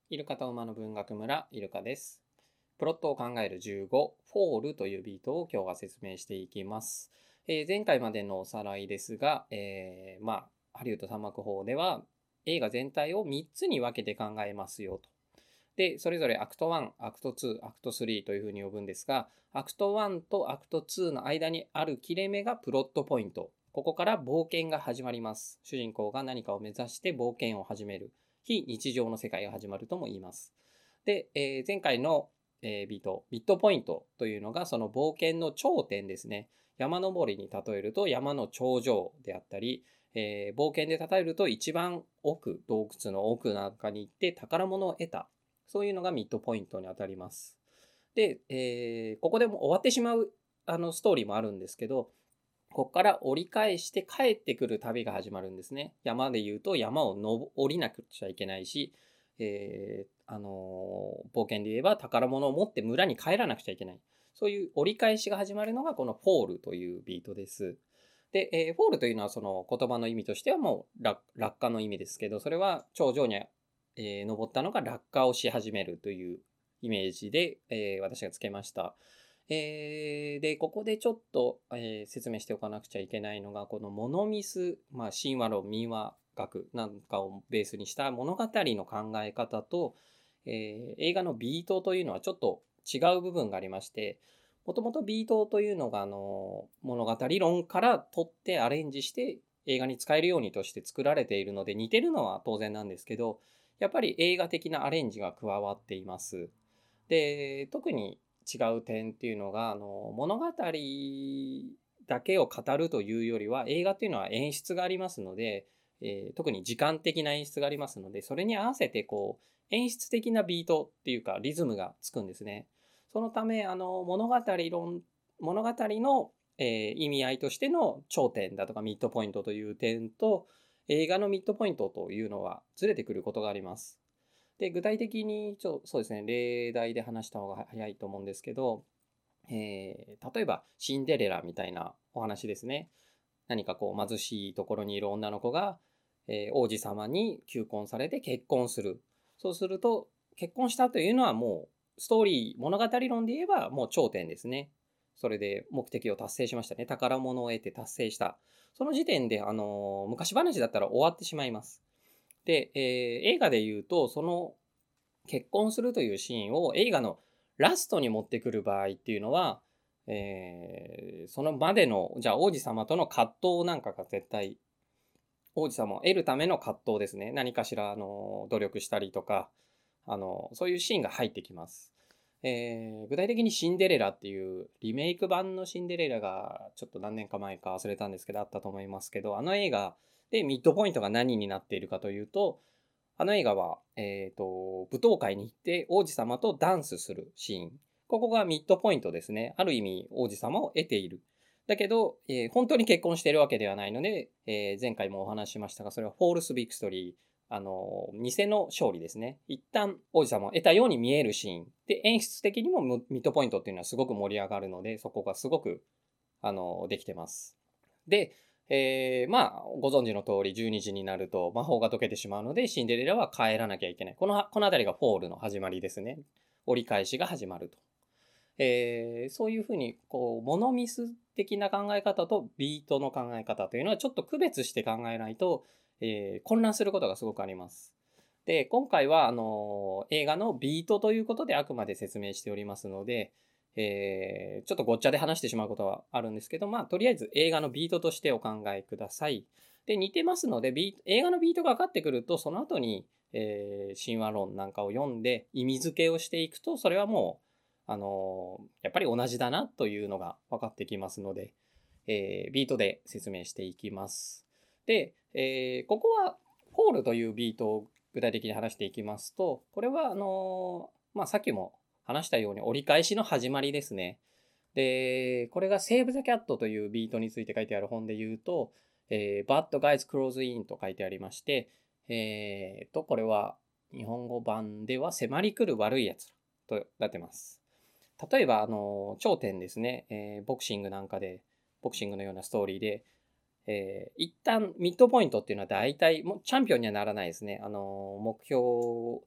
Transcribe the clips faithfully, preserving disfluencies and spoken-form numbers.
イルカと馬の文学村、イルカです。プロットを考えるじゅうご、フォールというビートを今日は説明していきます。えー前回までのおさらいですが、えーまあ、ハリウッド三幕法では映画全体をみっつに分けて考えますよと。で、それぞれアクトワン、アクトツー、アクトスリーというふうに呼ぶんですが、アクトワンとアクトツーの間にある切れ目がプロットポイント。ここから冒険が始まります。主人公が何かを目指して冒険を始める。非日常の世界が始まるとも言います。で、えー前回の、えービート、ビットポイントというのがその冒険の頂点ですね。山登りに例えると山の頂上であったり、えー冒険で例えると一番奥、洞窟の奥なんかに行って宝物を得た。そういうのがミッドポイントに当たります。で、えーここでも終わってしまうあのストーリーもあるんですけど、ここから折り返して帰ってくる旅が始まるんですね。山で言うと山を登降りなくちゃいけないし、えーあのー冒険で言えば宝物を持って村に帰らなくちゃいけない。そういう折り返しが始まるのがこのフォールというビートです。で、えーフォールというのはその言葉の意味としてはもう落落下の意味ですけど、それは頂上に、えー登ったのが落下をし始めるというイメージで、えー私がつけました。えーで、ここでちょっと、えー説明しておかなくちゃいけないのが、このモノミス、まあ、神話論、民話学なんかをベースにした物語の考え方と、えー映画のビートというのはちょっと違う部分がありまして、もともとビートというのが、あの、物語論から取ってアレンジして映画に使えるようにとして作られているので、似てるのは当然なんですけど、やっぱり映画的なアレンジが加わっています。で、特に違う点っていうのが、あの、物語だけを語るというよりは、映画っていうのは演出がありますので、えー特に時間的な演出がありますので、それに合わせてこう、演出的なビートっていうか、リズムがつくんですね。そのため、あの、物語論、物語の、えー意味合いとしての頂点だとかミッドポイントという点と、映画のミッドポイントというのはずれてくることがあります。で、具体的にちょ、そうですね、例題で話した方が早いと思うんですけど、えー例えばシンデレラみたいなお話ですね。何かこう貧しいところにいる女の子が、えー王子様に求婚されて結婚する。そうすると、結婚したというのはもう、ストーリー、物語論で言えばもう頂点ですね。それで目的を達成しましたね。宝物を得て達成した。その時点で、あのー昔話だったら終わってしまいます。で、えー映画で言うと、その結婚するというシーンを映画のラストに持ってくる場合っていうのは、えーそのまでの、じゃあ王子様との葛藤なんかが絶対、王子様を得るための葛藤ですね。何かしら、あの、努力したりとか、あの、そういうシーンが入ってきます。えー具体的にシンデレラっていうリメイク版のシンデレラがちょっと何年か前か忘れたんですけどあったと思いますけど、あの映画でミッドポイントが何になっているかというと、あの映画は、えっ、と、舞踏会に行って王子様とダンスするシーン。ここがミッドポイントですね。ある意味王子様を得ている。だけど、えー本当に結婚しているわけではないので、えー前回もお話ししましたが、それはフォールスビクトリー。あの、偽の勝利ですね。一旦王子様を得たように見えるシーン。で、演出的にもミッドポイントっていうのはすごく盛り上がるので、そこがすごく、あの、できてます。で、えー、まあ、ご存知の通り、じゅうにじになると魔法が解けてしまうので、シンデレラは帰らなきゃいけない。この、このあたりがフォールの始まりですね。折り返しが始まると。えー、そういうふうに、こう、モノミス的な考え方とビートの考え方というのはちょっと区別して考えないと、えー混乱することがすごくあります。で、今回は、あの映画のビートということであくまで説明しておりますので、えーちょっとごっちゃで話してしまうことはあるんですけど、まあ、とりあえず映画のビートとしてお考えください。で、似てますので、ビート映画のビートが分かってくると、その後に、えー神話論なんかを読んで意味付けをしていくと、それはもう、あのーやっぱり同じだなというのが分かってきますので、えービートで説明していきます。で、えーここは、フォールというビートを具体的に話していきますと、これは、あのーまあ、さっきも話したように折り返しの始まりですね。で、これがセーブ・ザ・キャットというビートについて書いてある本で言うと、えー、Bad Guys Close In と書いてありまして、えーと、これは日本語版では迫り来る悪い奴らとなってます。例えば、あの、頂点ですね、えーボクシングなんかで、ボクシングのようなストーリーで、えー一旦ミッドポイントっていうのは大体、もうチャンピオンにはならないですね。あの、目標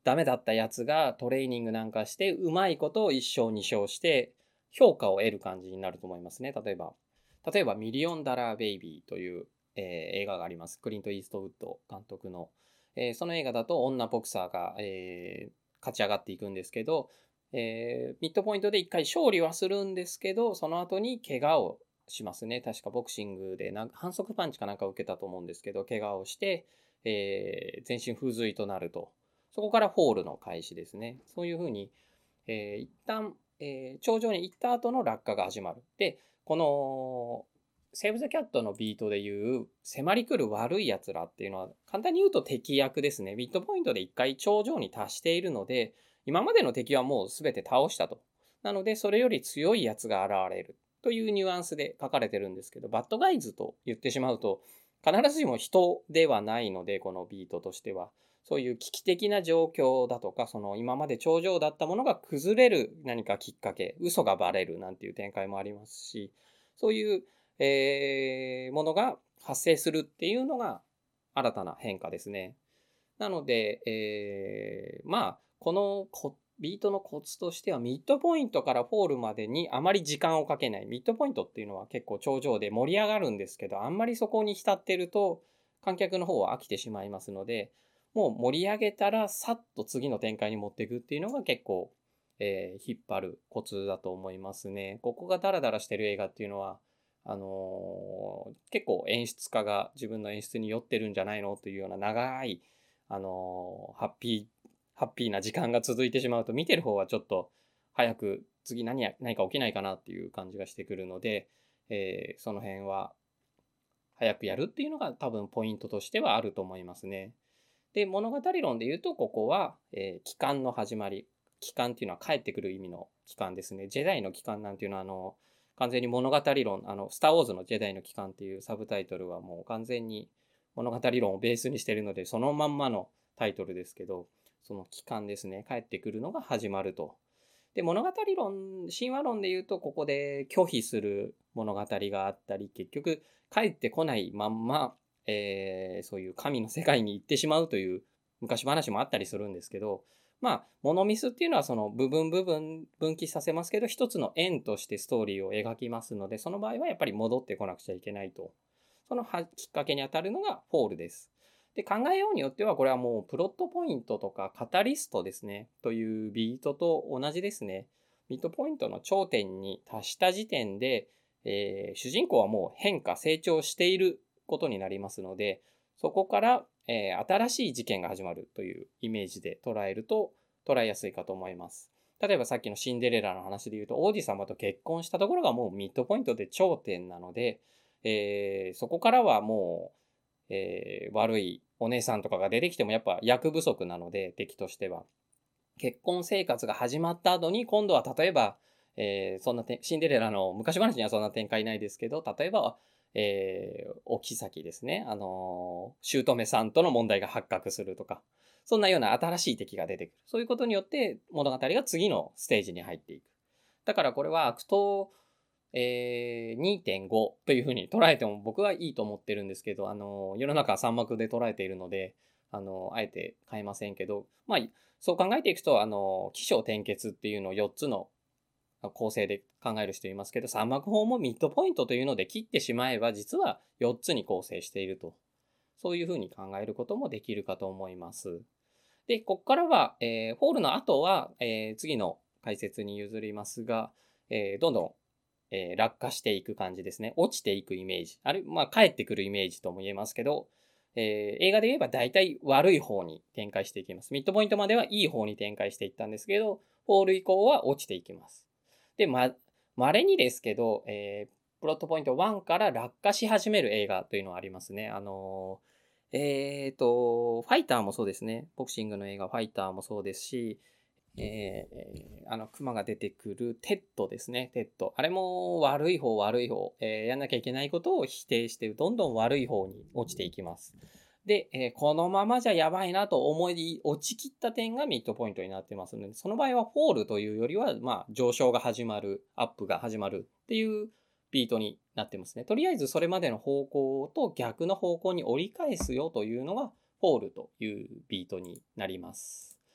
ダメだったやつがトレーニングなんかしてうまいことをいっ勝に勝して評価を得る感じになると思いますね。例えば、例えばミリオンダラーベイビーという、えー映画があります。クリント・イーストウッド監督の。えーその映画だと女ボクサーが、えー勝ち上がっていくんですけど、えーミッドポイントで一回勝利はするんですけど、その後に怪我をしますね。確かボクシングでなんか反則パンチかなんか受けたと思うんですけど、怪我をして、えー全身不随となると。そこからフォールの開始ですね。そういうふうに、えー一旦、えー頂上に行った後の落下が始まる。で、この、セーブ・ザ・キャットのビートでいう迫り来る悪い奴らっていうのは簡単に言うと敵役ですね。ミッドポイントで一回頂上に達しているので、今までの敵はもう全て倒したと。なので、それより強い奴が現れるというニュアンスで書かれてるんですけど、バッドガイズと言ってしまうと、必ずしも人ではないので、このビートとしては。そういう危機的な状況だとか、その今まで頂上だったものが崩れる何かきっかけ、嘘がバレるなんていう展開もありますし、そういう、えーものが発生するっていうのが新たな変化ですね。なので、えーまあ、このこビートのコツとしては、ミッドポイントからフォールまでにあまり時間をかけない。ミッドポイントっていうのは結構頂上で盛り上がるんですけど、あんまりそこに浸ってると観客の方は飽きてしまいますので、もう盛り上げたらさっと次の展開に持っていくっていうのが結構、えー引っ張るコツだと思いますね。ここがダラダラしてる映画っていうのは、あのー結構演出家が自分の演出に酔ってるんじゃないのというような長い、あのーハッピー、ハッピーな時間が続いてしまうと見てる方はちょっと早く次何や、何か起きないかなっていう感じがしてくるので、えーその辺は早くやるっていうのが多分ポイントとしてはあると思いますね。で、物語論で言うと、ここは、えー帰還の始まり。帰還っていうのは帰ってくる意味の帰還ですね。ジェダイの帰還なんていうのは、あの、完全に物語論、あの、スター・ウォーズのジェダイの帰還っていうサブタイトルはもう完全に物語論をベースにしているので、そのまんまのタイトルですけど、その帰還ですね。帰ってくるのが始まると。で、物語論、神話論で言うと、ここで拒否する物語があったり、結局帰ってこないまんま、えーそういう神の世界に行ってしまうという昔話もあったりするんですけど、まあ、モノミスっていうのはその部分部分分岐させますけど、一つの円としてストーリーを描きますので、その場合はやっぱり戻ってこなくちゃいけないと。そのきっかけにあたるのがフォールです。で、考えようによっては、これはもうプロットポイントとかカタリストですね、というビートと同じですね。ミッドポイントの頂点に達した時点で、えー主人公はもう変化、成長していることになりますので、そこから、えー新しい事件が始まるというイメージで捉えると捉えやすいかと思います。例えばさっきのシンデレラの話で言うと、王子様と結婚したところがもうミッドポイントで頂点なので、えーそこからはもう、えー悪いお姉さんとかが出てきてもやっぱ役不足なので、敵としては。結婚生活が始まった後に、今度は例えば、えーそんなてシンデレラの昔話にはそんな展開ないですけど、例えば、えーお妃ですね。あのー、姑さんとの問題が発覚するとか、そんなような新しい敵が出てくる。そういうことによって物語が次のステージに入っていく。だからこれは悪党、えーにてんご というふうに捉えても僕はいいと思ってるんですけど、あのー世の中は三幕で捉えているので、あのーあえて変えませんけど、まあ、そう考えていくと、あの、起承転結っていうのをよっつの構成で考える人いますけど、三幕法もミッドポイントというので切ってしまえば、実はよっつに構成していると。そういうふうに考えることもできるかと思います。で、ここからは、えー、ホールの後は、えー次の解説に譲りますが、えーどんどん、えー落下していく感じですね。落ちていくイメージ。あるいは、まあ、帰ってくるイメージとも言えますけど、えー映画で言えば大体悪い方に展開していきます。ミッドポイントまではいい方に展開していったんですけど、フォール以降は落ちていきます。で、ま、稀にですけど、えープロットポイントいちから落下し始める映画というのはありますね。あのーえっと、ファイターもそうですね。ボクシングの映画、ファイターもそうですし、えー、あの、熊が出てくるテッドですね。テッド。あれも悪い方、悪い方、えーやんなきゃいけないことを否定して、どんどん悪い方に落ちていきます。で、えーこのままじゃやばいなと思い、落ちきった点がミッドポイントになってますので、その場合はフォールというよりは、まあ、上昇が始まる、アップが始まるっていうビートになってますね。とりあえずそれまでの方向と逆の方向に折り返すよというのが、フォールというビートになります。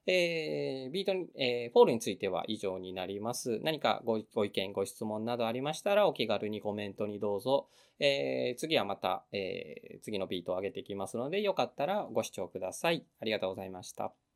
えー、ビートに、えー、フォールについては以上になります。何かご、ご意見、ご質問などありましたら、お気軽にコメントにどうぞ。えー、次はまた、えー、次のビートを上げていきますので、よかったらご視聴ください。ありがとうございました。